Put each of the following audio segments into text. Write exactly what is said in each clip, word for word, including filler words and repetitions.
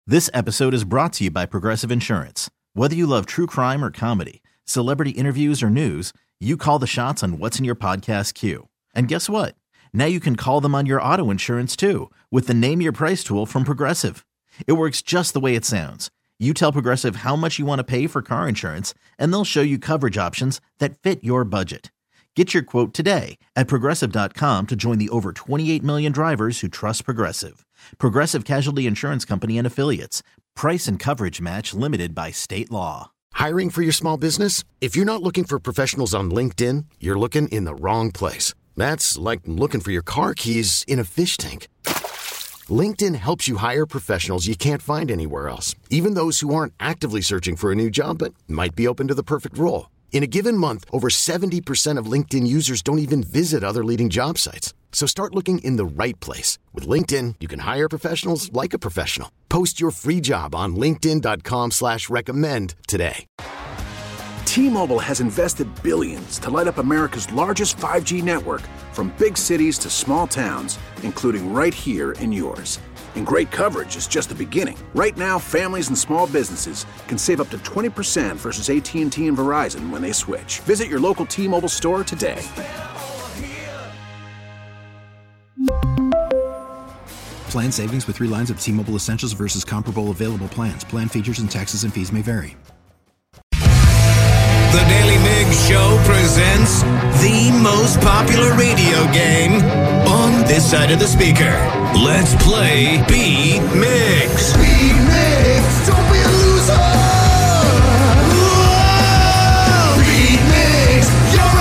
This episode is brought to you by Progressive Insurance. Whether you love true crime or comedy, celebrity interviews or news, you call the shots on what's in your podcast queue. And guess what? Now you can call them on your auto insurance too with the Name Your Price tool from Progressive. It works just the way it sounds. You tell Progressive how much you want to pay for car insurance, and they'll show you coverage options that fit your budget. Get your quote today at Progressive dot com to join the over twenty-eight million drivers who trust Progressive. Progressive Casualty Insurance Company and Affiliates. Price and coverage match limited by state law. Hiring for your small business? If you're not looking for professionals on LinkedIn, you're looking in the wrong place. That's like looking for your car keys in a fish tank. LinkedIn helps you hire professionals you can't find anywhere else, even those who aren't actively searching for a new job but might be open to the perfect role. In a given month, over seventy percent of LinkedIn users don't even visit other leading job sites. So start looking in the right place. With LinkedIn, you can hire professionals like a professional. Post your free job on linkedin dot com slash recommend today. T-Mobile has invested billions to light up America's largest five G network, from big cities to small towns, including right here in yours. And great coverage is just the beginning. Right now, families and small businesses can save up to twenty percent versus A T and T and Verizon when they switch. Visit your local T-Mobile store today. Plan savings with three lines of T-Mobile Essentials versus comparable available plans. Plan features and taxes and fees may vary. The Daily Migs Show presents the most popular radio game on this side of the speaker. Let's play Beat Migs. Beat Migs, don't be a loser. Whoa! Beat Migs, you're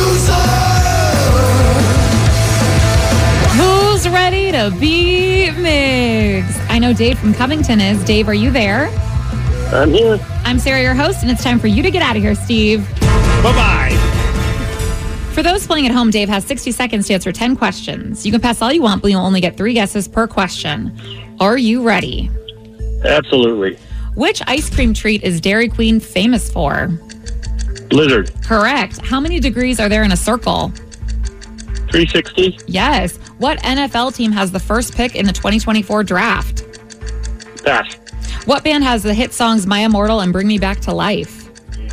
a loser. Who's ready to beat Migs? I know Dave from Covington is. Dave, are you there? I'm here. I'm Sarah, your host, and it's time for you to get out of here, Steve. Bye-bye. For those playing at home, Dave has sixty seconds to answer ten questions. You can pass all you want, but you'll only get three guesses per question. Are you ready? Absolutely. Which ice cream treat is Dairy Queen famous for? Blizzard. Correct. How many degrees are there in a circle? three sixty. Yes. What N F L team has the first pick in the twenty twenty-four draft? Pass. What band has the hit songs My Immortal and Bring Me Back to Life?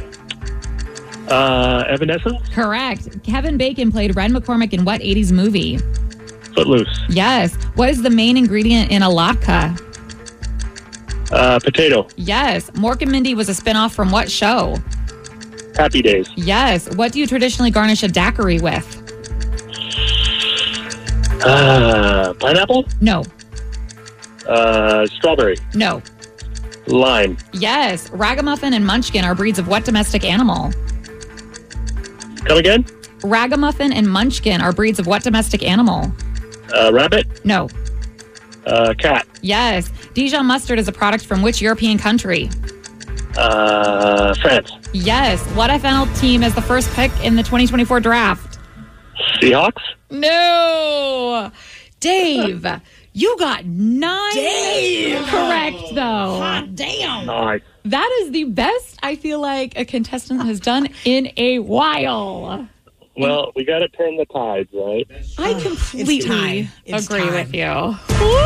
Uh, Evanescence. Correct. Kevin Bacon played Red McCormick in what eighties movie? Footloose. Yes. What is the main ingredient in a latke? Uh, potato. Yes. Mork and Mindy was a spinoff from what show? Happy Days. Yes. What do you traditionally garnish a daiquiri with? Uh, pineapple. No. Uh, strawberry. No. Lime. Yes. Ragamuffin and Munchkin are breeds of what domestic animal? Come again? Ragamuffin and Munchkin are breeds of what domestic animal? Uh, rabbit. No. Uh, cat. Yes. Dijon mustard is a product from which European country? Uh, France. Yes. What F N L team has the first pick in the twenty twenty-four draft? Seahawks. No. Dave, you got nine Damn. correct, though. Hot damn. Nice. That is the best I feel like a contestant has done in a while. Well, we got to turn the tides, right? I completely It's time. It's agree time. with you.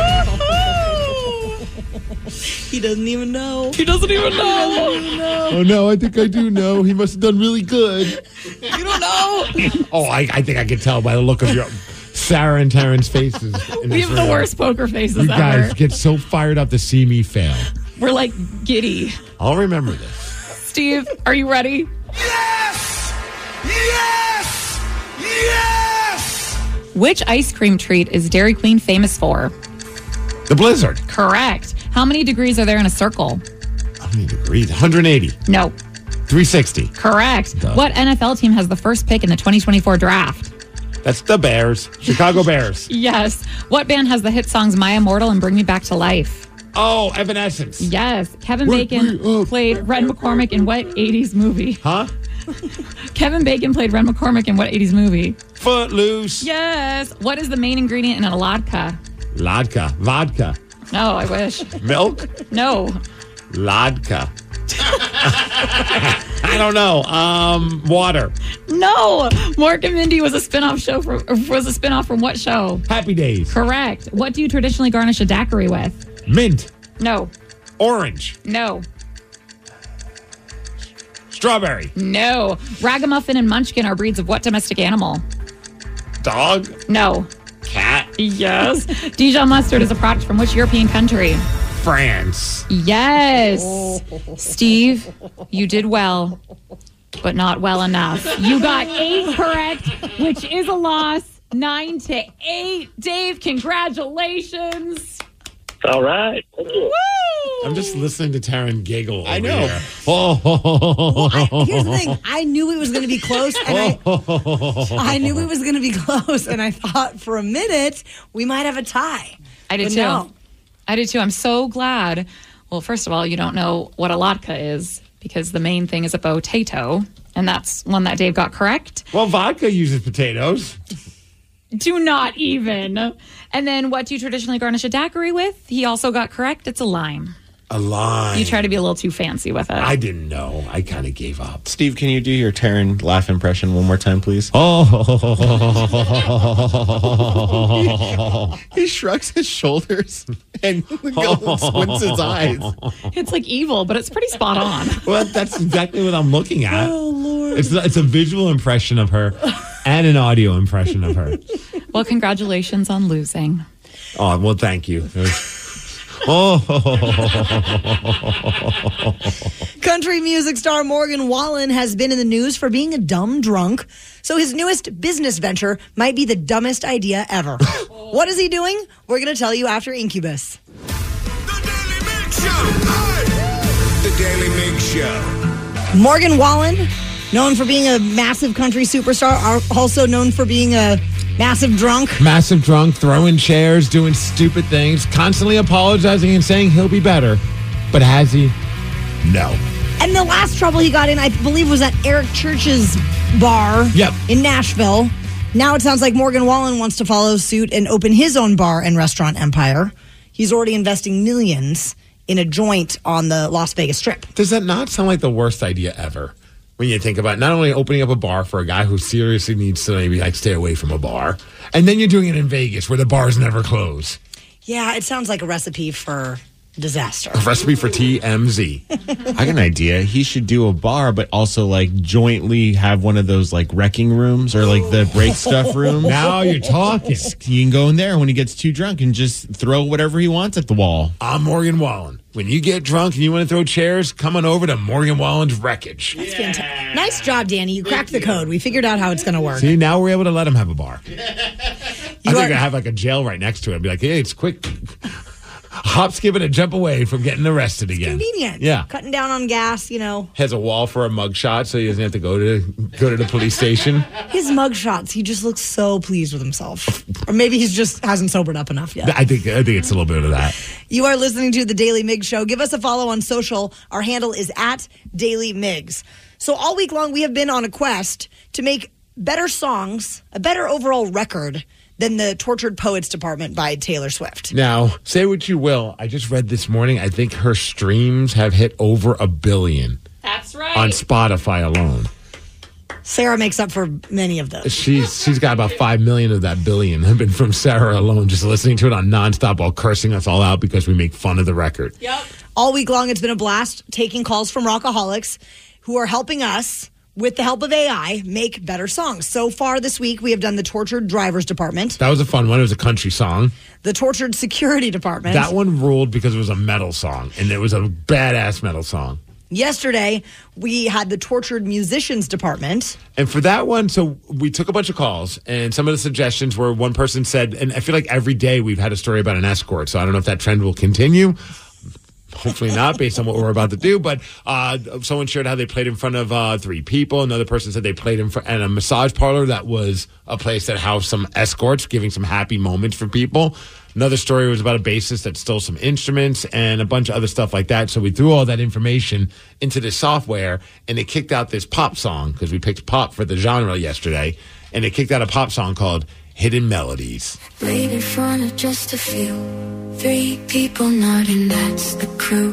He doesn't even know. He doesn't even know. Oh, no, I think I do know. He must have done really good. You don't know. Oh, I, I think I can tell by the look of your Sarah and Taryn's faces. In We this have the room. worst poker faces You guys ever. get so fired up to see me fail. We're like giddy. I'll remember this. Steve, are you ready? Yes! Yes! Yes! Which ice cream treat is Dairy Queen famous for? The Blizzard. Correct. How many degrees are there in a circle? How many degrees? one hundred eighty. No. three sixty. Correct. Duh. What N F L team has the first pick in the twenty twenty-four draft? That's the Bears. Chicago Bears. Yes. What band has the hit songs My Immortal and Bring Me Back to Life? Oh, Evanescence. Yes. Kevin Wake Bacon me up. played Red McCormick in what eighties movie? Huh? Kevin Bacon played Red McCormick in what eighties movie? Footloose. Yes. What is the main ingredient in a latke? Vodka. Vodka. No, I wish. Milk. No. Vodka. I don't know. Um, water. No. Mork and Mindy was a spin-off show from was a spin-off from what show? Happy Days. Correct. What do you traditionally garnish a daiquiri with? Mint. No. Orange. No. Strawberry. No. Ragamuffin and Munchkin are breeds of what domestic animal? Dog. No. Cat. Yes. Dijon mustard is a product from which European country? France. Yes. Steve, you did well, but not well enough. You got eight correct, which is a loss. Nine to eight. Dave, congratulations. All right. Thank you. Woo! I'm just listening to Taryn giggle. I over know. Here. Oh. Well, I, here's the thing. I knew it was going to be close, and I, I knew it was going to be close, and I thought for a minute we might have a tie. I did But too. no. I did too. I'm so glad. Well, first of all, you don't know what a latke is because the main thing is a potato, and that's one that Dave got correct. Well, vodka uses potatoes. Do not even. And then what do you traditionally garnish a daiquiri with? He also got correct. It's a lime. A lime. You try to be a little too fancy with it. I didn't know. I kind of gave up. Steve, can you do your Taryn laugh impression one more time, please? Oh. He shrugs his shoulders and squints his eyes. It's like evil, but it's pretty spot on. Well, that's exactly what I'm looking at. Oh, Lord. It's it's a visual impression of her and an audio impression of her. Well, congratulations on losing. Oh, well, thank you. Oh. Country music star Morgan Wallen has been in the news for being a dumb drunk. So his newest business venture might be the dumbest idea ever. What is he doing? We're going to tell you after Incubus. The Daily Mig Show. The Daily Mig Show. Morgan Wallen, known for being a massive country superstar, are also known for being a massive drunk. Massive drunk, throwing chairs, doing stupid things, constantly apologizing and saying he'll be better. But has he? No. And the last trouble he got in, I believe, was at Eric Church's bar Yep. in Nashville. Now it sounds like Morgan Wallen wants to follow suit and open his own bar and restaurant empire. He's already investing millions in a joint on the Las Vegas Strip. Does that not sound like the worst idea ever? When you think about not only opening up a bar for a guy who seriously needs to maybe like stay away from a bar, and then you're doing it in Vegas where the bars never close. Yeah, it sounds like a recipe for disaster. A recipe for T M Z. I got an idea. He should do a bar, but also like jointly have one of those like wrecking rooms or like the break stuff room. Now you're talking. You can go in there when he gets too drunk and just throw whatever he wants at the wall. I'm Morgan Wallen. When you get drunk and you want to throw chairs, come on over to Morgan Wallen's Wreckage. That's fantastic. Nice job, Danny. You cracked the code. We figured out how it's going to work. See, now we're able to let him have a bar. I You think are- I have like a jail right next to it. I'd be like, hey, it's quick. Hop, skip, and a jump away from getting arrested again. Convenient. Yeah. Cutting down on gas, you know. Has a wall for a mugshot so he doesn't have to go to go to the police station. His mug shots, he just looks so pleased with himself. Or maybe he's just hasn't sobered up enough yet. I think I think it's a little bit of that. You are listening to The Daily Mig Show. Give us a follow on social. Our handle is at Daily Migs. So all week long, we have been on a quest to make better songs, a better overall record than the Tortured Poets Department by Taylor Swift. Now, say what you will. I just read this morning, I think her streams have hit over a billion That's right. on Spotify alone. Sarah makes up for many of those. She's she's got about five million of that billion have been from Sarah alone, just listening to it on nonstop while cursing us all out because we make fun of the record. Yep. All week long, it's been a blast taking calls from rockaholics who are helping us, with the help of A I, make better songs. So far this week, we have done the Tortured Drivers Department, That was a fun one. It was a country song. the Tortured Security Department. That one ruled because it was a metal song, and it was a badass metal song. Yesterday, we had the Tortured Musicians Department. And for that one, so we took a bunch of calls, and some of the suggestions were one person said, and I feel like every day we've had a story about an escort, so I don't know if that trend will continue. Hopefully not, based on what we're about to do. But uh, someone shared how they played in front of uh, three people. Another person said they played in front at a massage parlor that was a place that housed some escorts, giving some happy moments for people. Another story was about a bassist that stole some instruments and a bunch of other stuff like that. So we threw all that information into this software, and it kicked out this pop song, because we picked pop for the genre yesterday, and it kicked out a pop song called Hidden Melodies. Played in front of just a few. Three people nodding, that's the crew.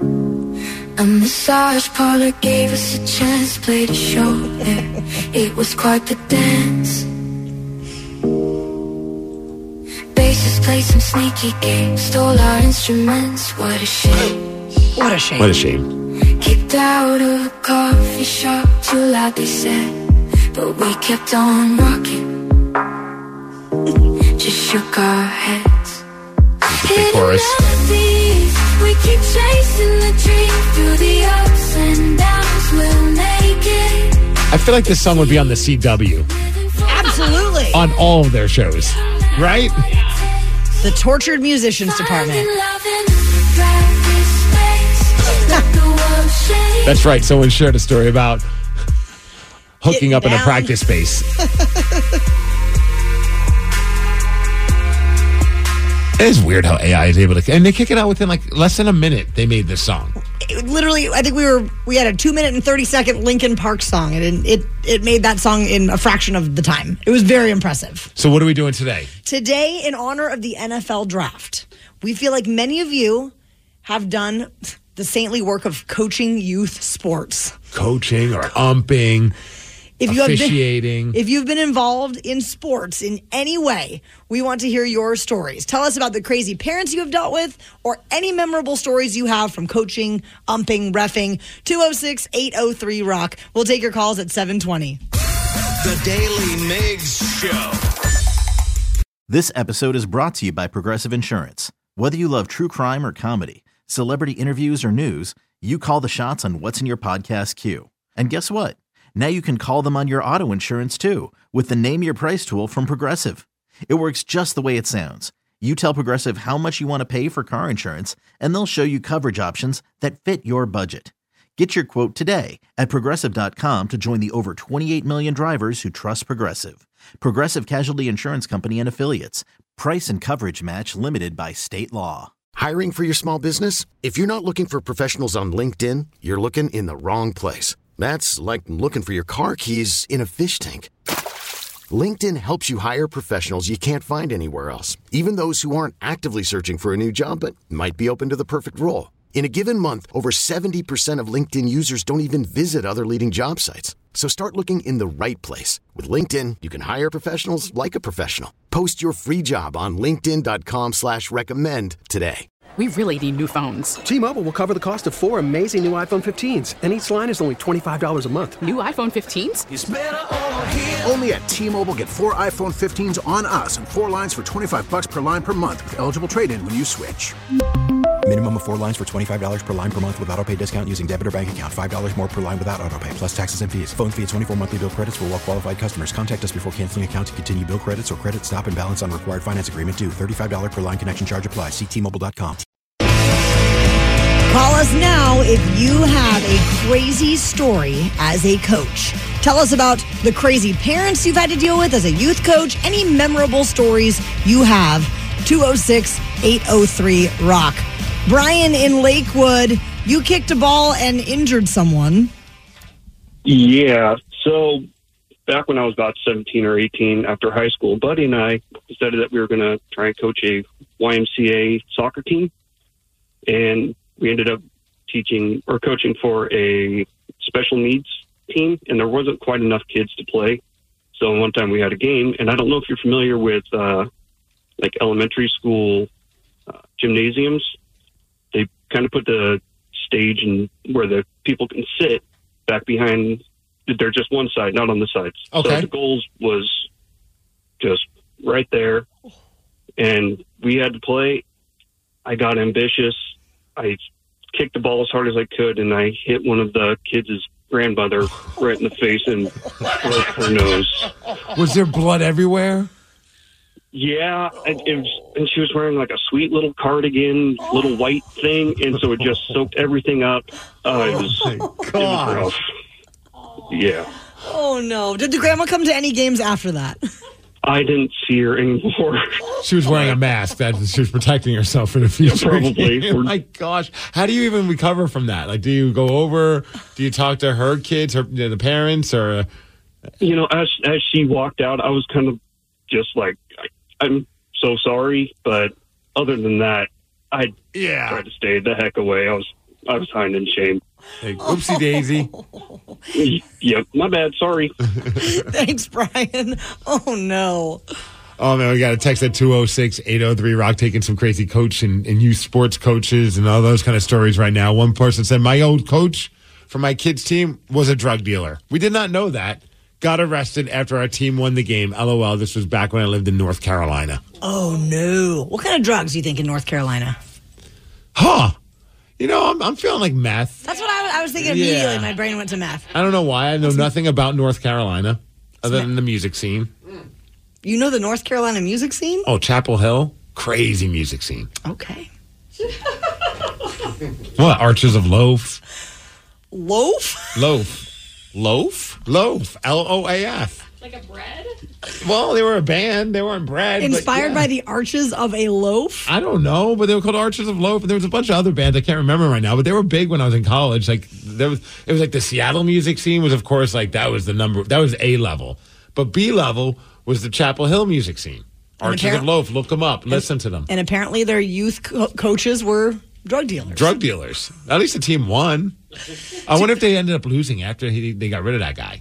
A massage parlor gave us a chance, played a show there. It was quite the dance. Bassist played some sneaky games, stole our instruments, what a shame. What a shame. What a shame. Kicked out of a coffee shop, too loud they said, but we kept on rocking. Just shook our heads. Big chorus. Melodies, we keep chasing the dream through the ups and downs. We'll make it. I feel like this song would be on the C W. Absolutely. On all of their shows, right? The Tortured Musicians Department. That's right. Someone shared a story about hooking Getting up in a down. practice space. It is weird how A I is able to, and they kick it out within like less than a minute. They made this song. It literally, I think we were we had a two minute and thirty second Linkin Park song, and it it made that song in a fraction of the time. It was very impressive. So what are we doing today? Today, in honor of the N F L draft, we feel like many of you have done the saintly work of coaching youth sports. Coaching or umping, If you have officiating. been, if you've been involved in sports in any way, we want to hear your stories. Tell us about the crazy parents you have dealt with or any memorable stories you have from coaching, umping, reffing. two oh six, eight oh three, rock. We'll take your calls at seven twenty. The Daily Migs Show. This episode is brought to you by Progressive Insurance. Whether you love true crime or comedy, celebrity interviews or news, you call the shots on what's in your podcast queue. And guess what? Now you can call them on your auto insurance too with the Name Your Price tool from Progressive. It works just the way it sounds. You tell Progressive how much you want to pay for car insurance, and they'll show you coverage options that fit your budget. Get your quote today at Progressive dot com to join the over twenty-eight million drivers who trust Progressive. Progressive Casualty Insurance Company and Affiliates. Price and coverage match limited by state law. Hiring for your small business? If you're not looking for professionals on LinkedIn, you're looking in the wrong place. That's like looking for your car keys in a fish tank. LinkedIn helps you hire professionals you can't find anywhere else, even those who aren't actively searching for a new job but might be open to the perfect role. In a given month, over seventy percent of LinkedIn users don't even visit other leading job sites. So start looking in the right place. With LinkedIn, you can hire professionals like a professional. Post your free job on linkedin dot com slash recommend today. We really need new phones. T-Mobile will cover the cost of four amazing new iPhone fifteens, and each line is only twenty-five dollars a month. New iPhone fifteens? It's better over here. Only at T-Mobile, get four iPhone fifteens on us and four lines for twenty-five bucks per line per month with eligible trade-in when you switch. Minimum of four lines for twenty-five dollars per line per month with auto pay discount using debit or bank account. five dollars more per line without auto pay, plus taxes and fees. Phone fee at twenty-four monthly bill credits for well-qualified customers. Contact us before canceling account to continue bill credits or credit stop and balance on required finance agreement due. thirty-five dollars per line connection charge applies. See T Mobile dot com. Call us now if you have a crazy story as a coach. Tell us about the crazy parents you've had to deal with as a youth coach, any memorable stories you have. two oh six, eight oh three, rock. Brian in Lakewood, you kicked a ball and injured someone. Yeah, so back when I was about seventeen or eighteen after high school, Buddy and I decided that we were going to try and coach a Y M C A soccer team. And we ended up teaching or coaching for a special needs team, and there wasn't quite enough kids to play. So one time we had a game, and I don't know if you're familiar with uh, like elementary school uh, gymnasiums. They kind of put the stage in where the people can sit back behind. They're just one side, not on the sides. Okay. So the goals was just right there, and we had to play. I got ambitious. I kicked the ball as hard as I could, and I hit one of the kids' grandmother right in the face and broke her nose. Was there blood everywhere? Yeah, and, it was, and she was wearing like a sweet little cardigan, little white thing, and so it just soaked everything up. Uh, it was, it was rough. Yeah. Oh, no. Did the grandma come to any games after that? I didn't see her anymore. She was wearing a mask. That she was protecting herself for the future. Probably. Oh my gosh. How do you even recover from that? Like, do you go over? Do you talk to her kids, her the parents, or? You know, as as she walked out, I was kind of just like, I, I'm so sorry, but other than that, I yeah. tried to stay the heck away. I was I was hiding in shame. Hey, oopsie daisy. Yep, my bad. Sorry. Thanks, Brian. Oh, no. Oh, man, we got a text at two oh six, eight oh three, Rock, taking some crazy coach and, and youth sports coaches and all those kind of stories right now. One person said, my old coach for my kids' team was a drug dealer. We did not know that. Got arrested after our team won the game. LOL, this was back when I lived in North Carolina. Oh, no. What kind of drugs do you think in North Carolina? Huh. You know, I'm, I'm feeling like meth. That's what I was, I was thinking Yeah. immediately. My brain went to meth. I don't know why. I know nothing about North Carolina other than the music scene. You know the North Carolina music scene? Oh, Chapel Hill? Crazy music scene. Okay. What? Archers of Loaf? Loaf? Loaf. Loaf? Loaf. L O A F. Like a bread? Well, they were a band. They weren't bread. but Inspired yeah. by the arches of a loaf? I don't know, but they were called Archers of Loaf. And there was a bunch of other bands I can't remember right now, but they were big when I was in college. Like there was, it was like the Seattle music scene was, of course, like that was the number. That was A level, but B level was the Chapel Hill music scene. Archers apparent- of Loaf. Look them up. Listen to them. And apparently their youth co- coaches were drug dealers. Drug dealers. At least the team won. I wonder if they ended up losing after he, they got rid of that guy.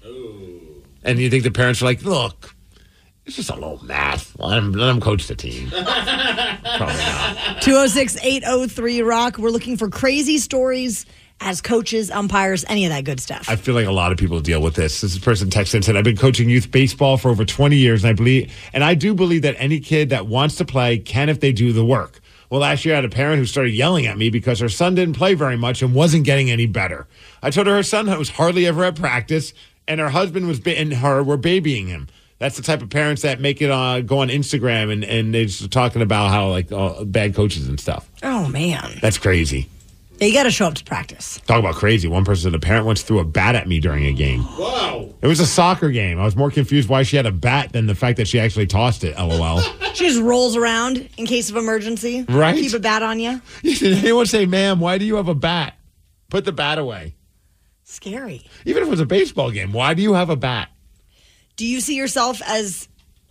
And you think the parents were like, look, it's just a little math. Let him, let him coach the team. Probably not. two oh six, eight oh three, Rock. We're looking for crazy stories as coaches, umpires, any of that good stuff. I feel like a lot of people deal with this. This person texted and said, I've been coaching youth baseball for over twenty years, and I believe, and I do believe that any kid that wants to play can if they do the work. Well, last year I had a parent who started yelling at me because her son didn't play very much and wasn't getting any better. I told her her son was hardly ever at practice, and her husband was and her were babying him. That's the type of parents that make it uh, go on Instagram and, and they're just talking about how like uh, bad coaches and stuff. Oh, man. That's crazy. Yeah, you got to show up to practice. Talk about crazy. One person said a parent once threw a bat at me during a game. Wow. It was a soccer game. I was more confused why she had a bat than the fact that she actually tossed it, LOL. She just rolls around in case of emergency. Right. Keep a bat on you. Did anyone say, ma'am, why do you have a bat? Put the bat away. Scary. Even if it was a baseball game, why do you have a bat? Do you see yourself as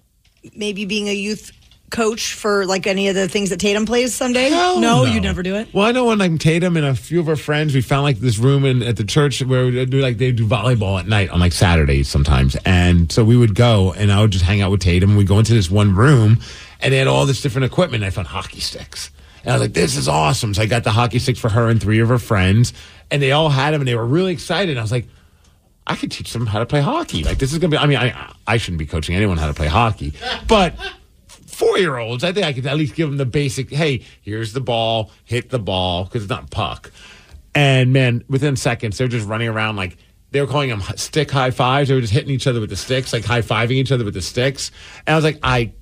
maybe being a youth coach for like any of the things that Tatum plays someday? Hell no, no. you'd never do it. Well, I know when like Tatum and a few of our friends, we found like this room in at the church where we do like they do volleyball at night on like Saturdays sometimes, and so we would go and I would just hang out with Tatum. We go into this one room, and they had all this different equipment. I found hockey sticks, and I was like, "This is awesome!" So I got the hockey sticks for her and three of her friends, and they all had them, and they were really excited. I was like, I could teach them how to play hockey. Like this is gonna be. I mean, I I shouldn't be coaching anyone how to play hockey, but four-year-olds, I think I could at least give them the basic, hey, here's the ball, hit the ball, because it's not puck. And, man, within seconds, they're just running around like, they were calling them stick high fives. They were just hitting each other with the sticks, like high-fiving each other with the sticks. And I was like, I,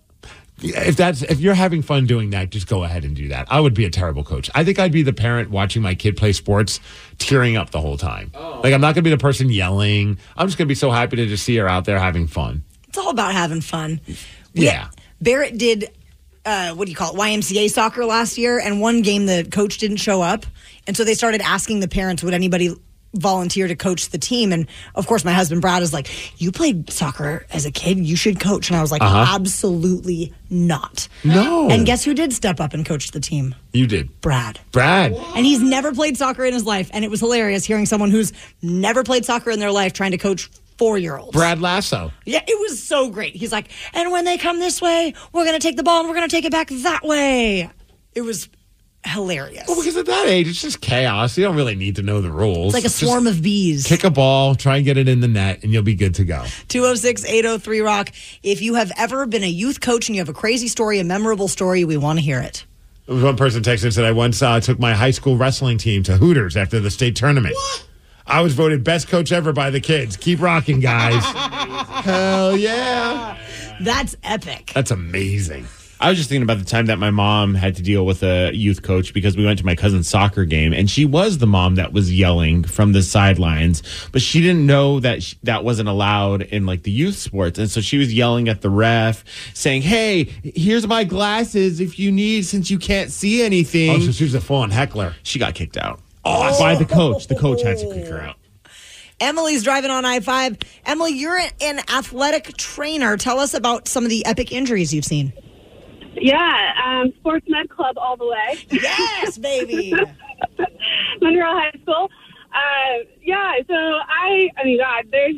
if that's, if you're having fun doing that, just go ahead and do that. I would be a terrible coach. I think I'd be the parent watching my kid play sports, tearing up the whole time. Oh. Like, I'm not going to be the person yelling. I'm just going to be so happy to just see her out there having fun. It's all about having fun. We, yeah. Barrett did, uh, what do you call it, Y M C A soccer last year, and one game the coach didn't show up. And so they started asking the parents, would anybody volunteer to coach the team? And, of course, my husband, Brad, is like, you played soccer as a kid, you should coach. And I was like, uh-huh. absolutely not. No. And guess who did step up and coach the team? You did. Brad. Brad. And he's never played soccer in his life. And it was hilarious hearing someone who's never played soccer in their life trying to coach four-year-olds. Brad Lasso. Yeah, it was so great. He's like, and when they come this way, we're going to take the ball and we're going to take it back that way. It was hilarious. Well, because at that age, it's just chaos. You don't really need to know the rules. It's like a swarm just of bees. Kick a ball, try and get it in the net, and you'll be good to go. two oh six, eight oh three, Rock. If you have ever been a youth coach and you have a crazy story, a memorable story, we want to hear it. One person texted and said, I once uh, took my high school wrestling team to Hooters after the state tournament. What? I was voted best coach ever by the kids. Keep rocking, guys. Hell yeah. That's epic. That's amazing. I was just thinking about the time that my mom had to deal with a youth coach because we went to my cousin's soccer game, and she was the mom that was yelling from the sidelines, but she didn't know that she, that wasn't allowed in like the youth sports. And so she was yelling at the ref saying, hey, here's my glasses if you need, since you can't see anything. Oh, so she was a full-on heckler. She got kicked out. Oh, by the coach. The coach had to kick her out. Emily's driving on I five. Emily, you're an athletic trainer. Tell us about some of the epic injuries you've seen. Yeah, um, Sports Med Club all the way. Yes, baby. Monroe High School. Uh, yeah, so I, I mean, God, there's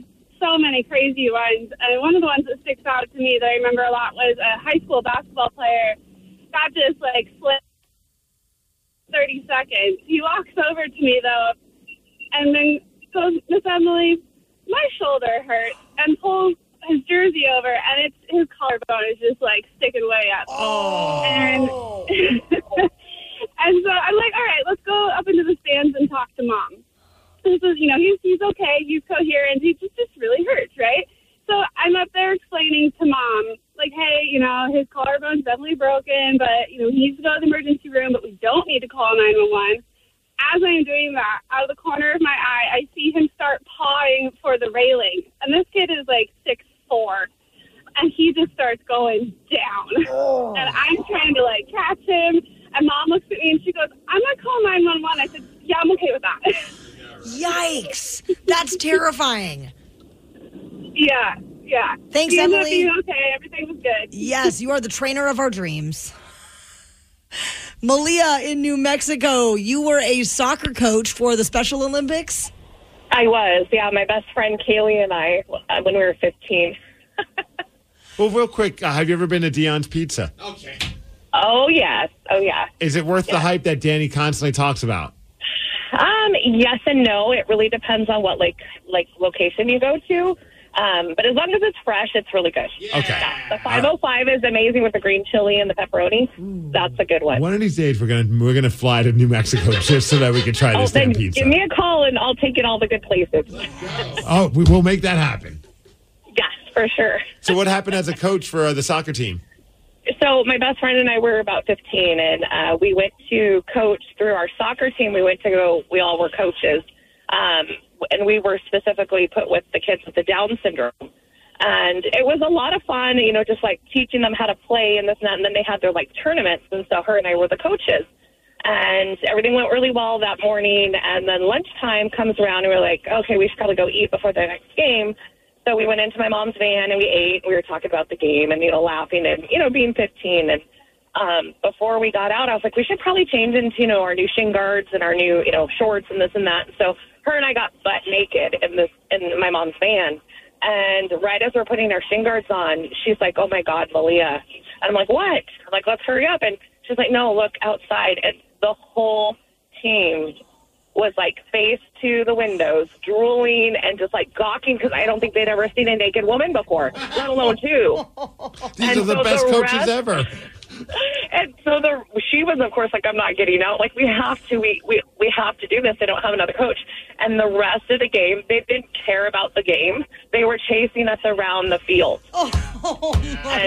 so many crazy ones. And one of the ones that sticks out to me that I remember a lot was a high school basketball player got this, like, slip thirty seconds. He walks over to me, though, and then goes, Miss Emily, my shoulder hurts, and pulls his jersey over, and it's his collarbone is just, like, sticking way up. Oh. And, and so I'm like, all right, let's go up into the stands and talk to Mom. This is, you know, he's he's okay, he's coherent, he just, just really hurts, right? So I'm up there explaining to Mom, like, hey, you know, his collarbone's definitely broken, but, you know, he needs to go to the emergency room, but we don't need to call nine one one. As I'm doing that, out of the corner of my eye, I see him start pawing for the railing. And this kid is like six foot four, and he just starts going down. Oh. And I'm trying to, like, catch him, and Mom looks at me, and she goes, I'm going to call nine one one. I said, yeah, I'm okay with that. Yikes. That's terrifying. Yeah, yeah. Thanks, he ended Emily. up being okay. Everything was good. Yes, you are the trainer of our dreams. Malia in New Mexico, you were a soccer coach for the Special Olympics? I was, yeah. My best friend Kaylee and I, uh, when we were fifteen. Well, real quick, uh, have you ever been to Dion's Pizza? Okay. Oh, yes. Oh, yeah. Is it worth yeah. the hype that Danny constantly talks about? Um, yes and no. It really depends on what, like, like location you go to. Um, but as long as it's fresh, it's really good. Yeah. Okay. Yeah. The five oh five is amazing with the green chili and the pepperoni. Ooh. That's a good one. One of these days, we're gonna we're gonna fly to New Mexico just so that we can try oh, this damn then pizza. Give me a call and I'll take it all the good places. Oh, we will make that happen. Yes, for sure. So, what happened as a coach for uh, the soccer team? So my best friend and I were about fifteen, and uh, we went to coach through our soccer team. We went to go. We all were coaches. Um, and we were specifically put with the kids with the Down syndrome. And it was a lot of fun, you know, just like teaching them how to play and this and that. And then they had their like tournaments. And so her and I were the coaches. And everything went really well that morning. And then lunchtime comes around and we're like, okay, we should probably go eat before the next game. So we went into my mom's van and we ate. We were talking about the game and, you know, laughing and, you know, being fifteen. And um, before we got out, I was like, we should probably change into, you know, our new shin guards and our new, you know, shorts and this and that. So her and I got butt naked in this in my mom's van. And right as we're putting our shin guards on, she's like, oh, my God, Malia. And I'm like, what? I'm like, let's hurry up. And she's like, no, look outside. And the whole team was like face to the windows, drooling and just like gawking because I don't think they'd ever seen a naked woman before, let alone two. These and are the so best the coaches rest, ever. And so the she was, of course, like, I'm not getting out. Like, we have to, we, we, we have to do this. They don't have another coach. And the rest of the game, they didn't care about the game. They were chasing us around the field. Oh, and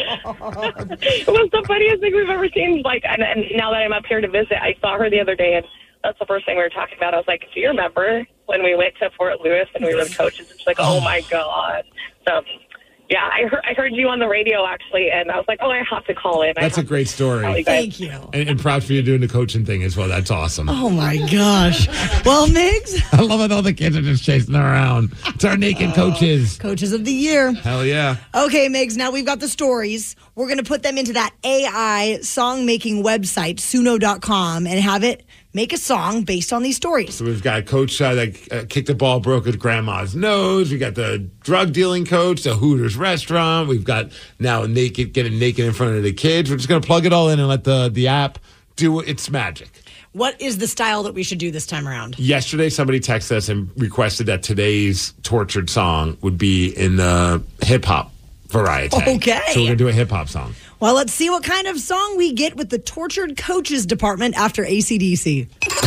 it was the funniest thing we've ever seen. Like, and, and now that I'm up here to visit, I saw her the other day, and that's the first thing we were talking about. I was like, do you remember when we went to Fort Lewis and we were the coaches? And she's like, oh, my God. So, yeah, I heard, I heard you on the radio, actually, and I was like, oh, I have to call in. That's a great story. Thank you. And, and proud for you doing the coaching thing as well. That's awesome. Oh, my gosh. Well, Migs. I love it. All the kids are just chasing around. It's our naked coaches. Coaches of the year. Hell yeah. Okay, Migs, now we've got the stories. We're going to put them into that A I song-making website, suno dot com, and have it make a song based on these stories. So we've got a coach uh, that uh, kicked the ball, broke his grandma's nose. We got the drug dealing coach, the Hooters restaurant. We've got now naked, getting naked in front of the kids. We're just going to plug it all in and let the, the app do its magic. What is the style that we should do this time around? Yesterday, somebody texted us and requested that today's tortured song would be in the hip hop variety. Okay. So we're going to do a hip hop song. Well, let's see what kind of song we get with the Tortured Coaches Department after A C D C.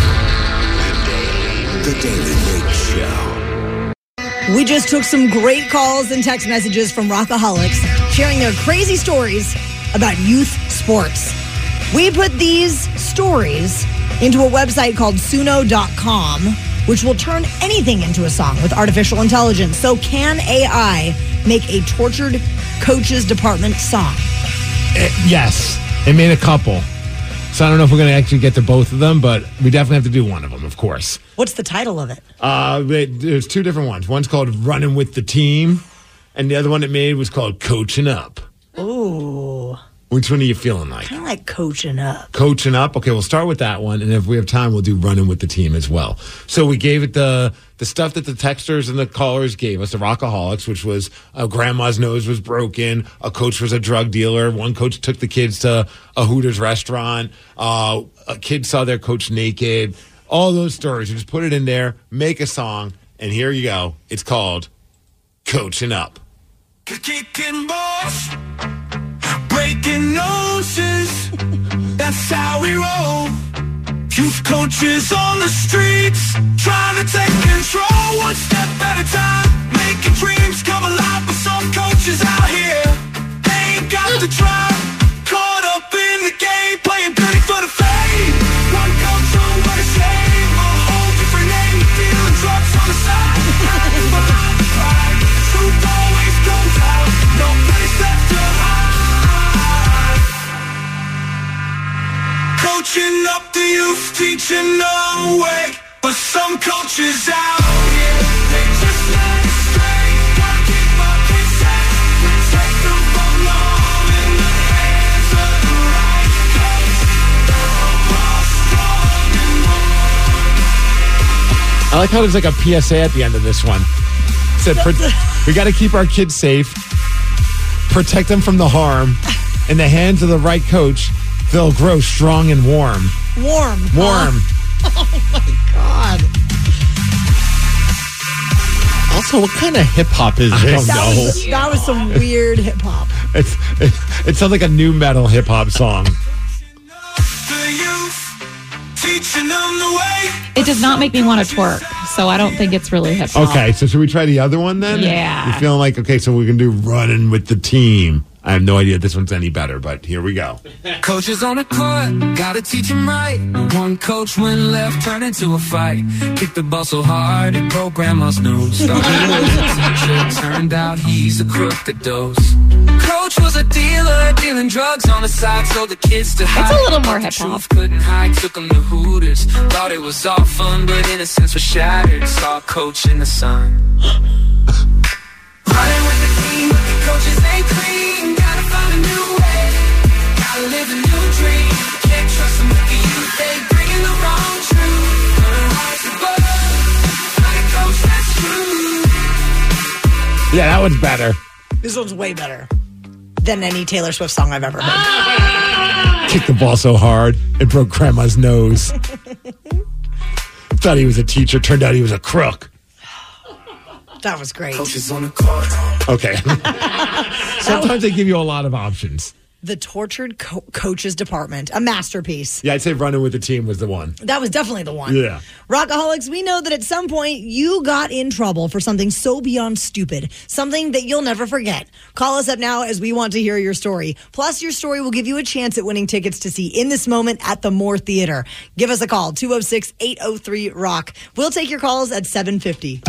The Daily Mig Show. We just took some great calls and text messages from Rockaholics sharing their crazy stories about youth sports. We put these stories into a website called suno dot com, which will turn anything into a song with artificial intelligence. So can A I make a Tortured Coaches Department song? It, yes. It made a couple. So I don't know if we're going to actually get to both of them, but we definitely have to do one of them, of course. What's the title of it? Uh, there's two different ones. One's called Running with the Team, and the other one it made was called Coaching Up. Ooh. Which one are you feeling like? Kind of like coaching up. Coaching up? Okay, we'll start with that one. And if we have time, we'll do running with the team as well. So we gave it the the stuff that the texters and the callers gave us, the Rockaholics, which was uh, grandma's nose was broken. A coach was a drug dealer. One coach took the kids to a Hooters restaurant. Uh, a kid saw their coach naked. All those stories. You just put it in there, make a song, and here you go. It's called Coaching Up. Kicking balls, breaking noses, that's how we roll. Youth coaches on the streets, trying to take control, one step at a time, making dreams come alive. But some coaches out here, they ain't got the drive, caught up in the game, playing dirty for the fame. One coach on what a shame, a whole different name, dealing drugs on the side, hiding behind the pride. Truth always comes out, nobody's left to hide. Coaching up the youth, teaching the way, but some coaches out here, they just let it stray. Wanna keep up his head, protect them from love in the hands of the right coach. All strong and more. I like how there's like a P S A at the end of this one. It said, pro- we got to keep our kids safe, protect them from the harm. In the hands of the right coach, they'll grow strong and warm. Warm. Warm. Huh? Oh, my God. Also, what kind of hip hop is I this? don't That know. was, that was some weird hip hop. It's, it, it sounds like a new metal hip hop song. The youth, teaching them the way. It does not make me want to twerk, so I don't think it's really hip hop. Okay, so should we try the other one then? Yeah. You're feeling like, okay, so we can do running with the team. I have no idea if this one's any better, but here we go. Coaches on the court, gotta teach them right. One coach went left, turned into a fight. Kicked the ball so hard, it broke grandma's nose. Started as a teacher, turned out he's a crook that does. Coach was a dealer, dealing drugs on the side, so the kids to hide. It's a little more hip hop. Truth couldn't hide, took them to Hooters. Thought it was all fun, but innocence was shattered. Saw coach in the sun. Running with the team, but the coaches ain't clean. Gotta find a new way, gotta live a new dream. Can't trust them with the youth, they bringing the wrong truth. Gonna rise above, find a coach that's true. Yeah, that one's better. This one's way better than any Taylor Swift song I've ever heard. Kicked the ball so hard, it broke grandma's nose. Thought he was a teacher, turned out he was a crook. That was great. Coaches on the court. Okay. Sometimes they give you a lot of options. The Tortured Co- Coaches Department, a masterpiece. Yeah, I'd say running with the team was the one. That was definitely the one. Yeah. Rockaholics, we know that at some point you got in trouble for something so beyond stupid, something that you'll never forget. Call us up now as we want to hear your story. Plus, your story will give you a chance at winning tickets to see In This Moment at the Moore Theater. Give us a call, two oh six, eight oh three, ROCK. We'll take your calls at seven fifty.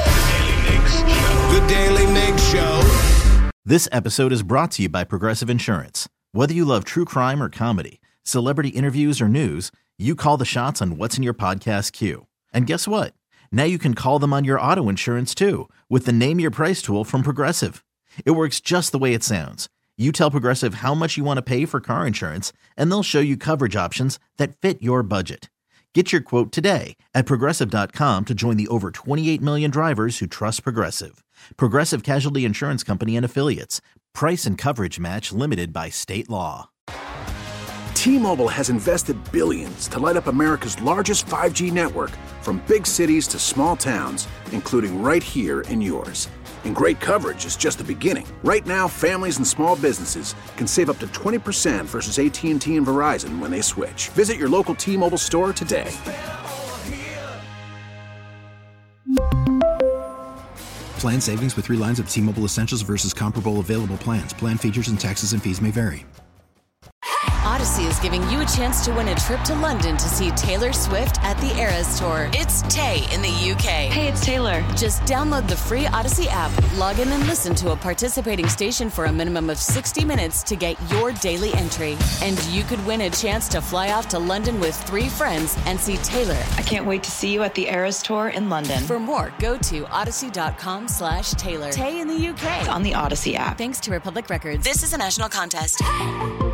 The Daily Mig Show. This episode is brought to you by Progressive Insurance. Whether you love true crime or comedy, celebrity interviews or news, you call the shots on what's in your podcast queue. And guess what? Now you can call them on your auto insurance too with the Name Your Price tool from Progressive. It works just the way it sounds. You tell Progressive how much you want to pay for car insurance, and they'll show you coverage options that fit your budget. Get your quote today at Progressive dot com to join the over twenty-eight million drivers who trust Progressive. Progressive Casualty Insurance Company and Affiliates. Price and coverage match limited by state law. T-Mobile has invested billions to light up America's largest five G network, from big cities to small towns, including right here in yours. And great coverage is just the beginning. Right now, families and small businesses can save up to twenty percent versus A T and T and Verizon when they switch. Visit your local T-Mobile store today. Plan savings with three lines of T-Mobile Essentials versus comparable available plans. Plan features and taxes and fees may vary. Odyssey is giving you a chance to win a trip to London to see Taylor Swift at the Eras Tour. It's Tay in the U K. Hey, it's Taylor. Just download the free Odyssey app, log in and listen to a participating station for a minimum of sixty minutes to get your daily entry. And you could win a chance to fly off to London with three friends and see Taylor. I can't wait to see you at the Eras Tour in London. For more, go to odyssey.com slash Taylor. Tay in the U K. It's on the Odyssey app. Thanks to Republic Records. This is a national contest.